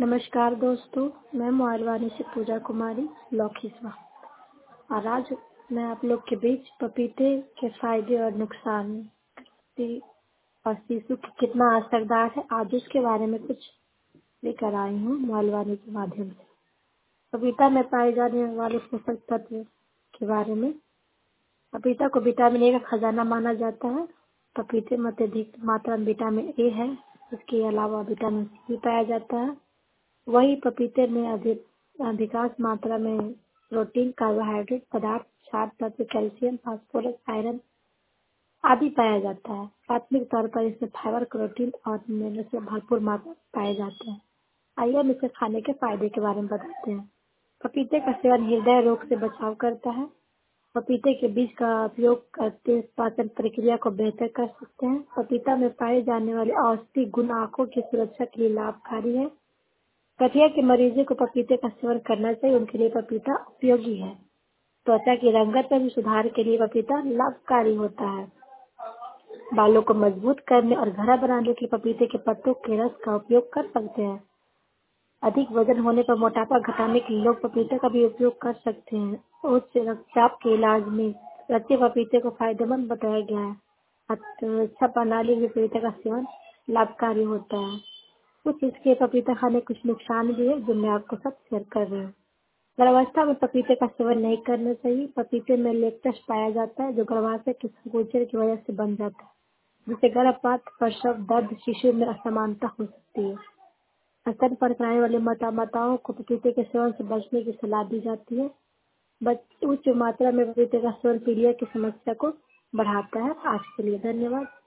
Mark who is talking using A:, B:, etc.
A: नमस्कार दोस्तों, मैं मोबाइल से पूजा कुमारी लौखीसरा। और आज मैं आप लोग के बीच पपीते के फायदे और नुकसान और शिशु की कितना असरदार है आज उसके बारे में कुछ लेकर आई हूँ मोबाइल के माध्यम से। पपीता में पाए जाने वाले पोषक तत्व के बारे में। पपीता को विटामिन ए का खजाना माना जाता है। पपीते में अत्यधिक मात्रा में विटामिन ए है। इसके अलावा विटामिन सी भी पाया जाता है। वही पपीते में अधिकांश मात्रा में प्रोटीन, कार्बोहाइड्रेट पदार्थ, क्षार तत्व, कैल्शियम, फास्फोरस, आयरन आदि पाया जाता है। प्राथमिक तौर पर इसमें फाइबर, प्रोटीन और मिनरल से भरपूर मात्रा पाए जाते हैं। आइए हम इसे खाने के फायदे के बारे में बताते हैं। पपीते का सेवन हृदय रोग से बचाव करता है। पपीते के बीज का उपयोग करते पाचन प्रक्रिया को बेहतर कर सकते हैं। पपीता में पाए जाने वाले औषधि गुण आंखों की सुरक्षा के लिए लाभकारी है। गठिया के मरीजों को पपीते का सेवन करना चाहिए, उनके लिए पपीता उपयोगी है। त्वचा की रंगत में भी सुधार के लिए पपीता लाभकारी होता है। बालों को मजबूत करने और घना बनाने के लिए पपीते के पत्तों के रस का उपयोग कर सकते हैं। अधिक वजन होने पर मोटापा घटाने के लिए लोग पपीते का भी उपयोग कर सकते हैं। उच्च रक्तचाप के इलाज में कच्चे पपीते को फायदेमंद बताया गया है। अच्छा प्रणाली में पपीते का सेवन लाभकारी होता है। कुछ इसके पपीता खाने कुछ नुकसान भी है जो मैं आपको सब शेयर कर रही हूँ। गर्भावस्था में पपीते का सेवन नहीं करना चाहिए। पपीते में लेक्टस पाया जाता है जो गर्भाशय के संकोचन की वजह से बन जाता है, जिससे गर्भपात, प्रसव, दर्द, शिशु में असमानता हो सकती है। स्तन पर कराने वाले माताओं को पपीते के सेवन से बचने की सलाह दी जाती है। उच्च मात्रा में पपीते का सेवन पीलिया की समस्या को बढ़ाता है। आज के लिए धन्यवाद।